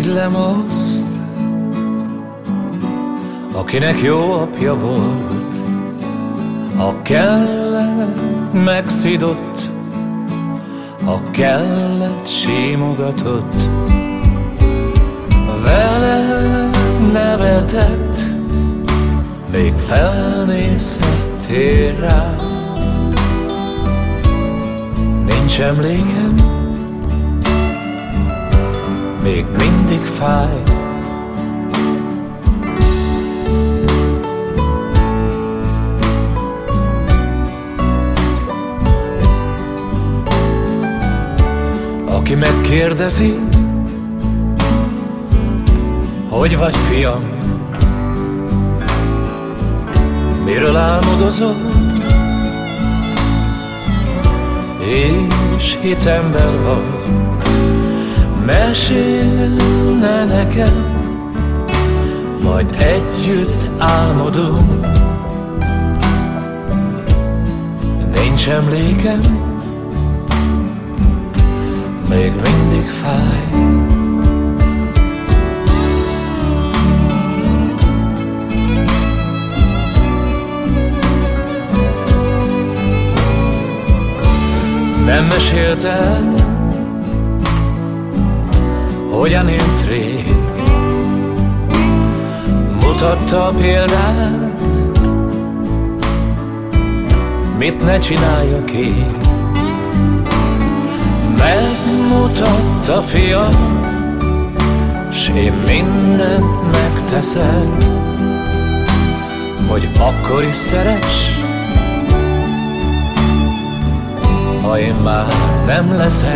Irigylem azt, akinek jó apja volt, ha kellett, megszidott, ha kellett, simogatott. Vele nevetett, még felnézhettél rá. Nincs emlékem, még mindig fáj. Aki megkérdezi, hogy vagy fiam, miről álmodozol, és hitemben vagy, mesélne nekem, majd együtt álmodunk. Nincs emlékem, még mindig fáj. Nem mesélt el, hogyan élt rég, mutatta a példát, mit ne csináljak én. Megmutatta, fiam, s én mindent megteszem, hogy akkor is szeress, ha én már nem leszek.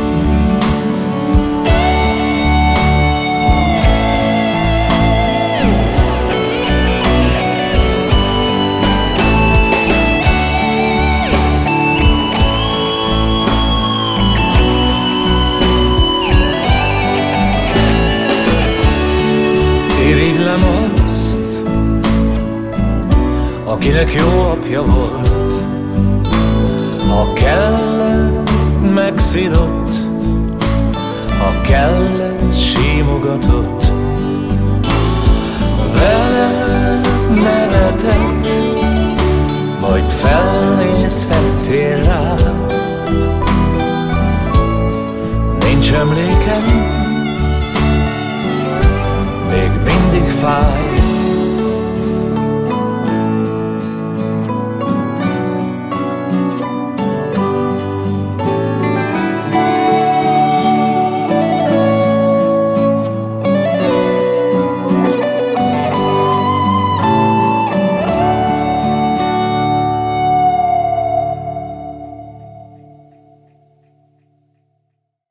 Irigylem azt, akinek jó apja volt, ha kellett, megszidott, ha kellett, simogatott. Vele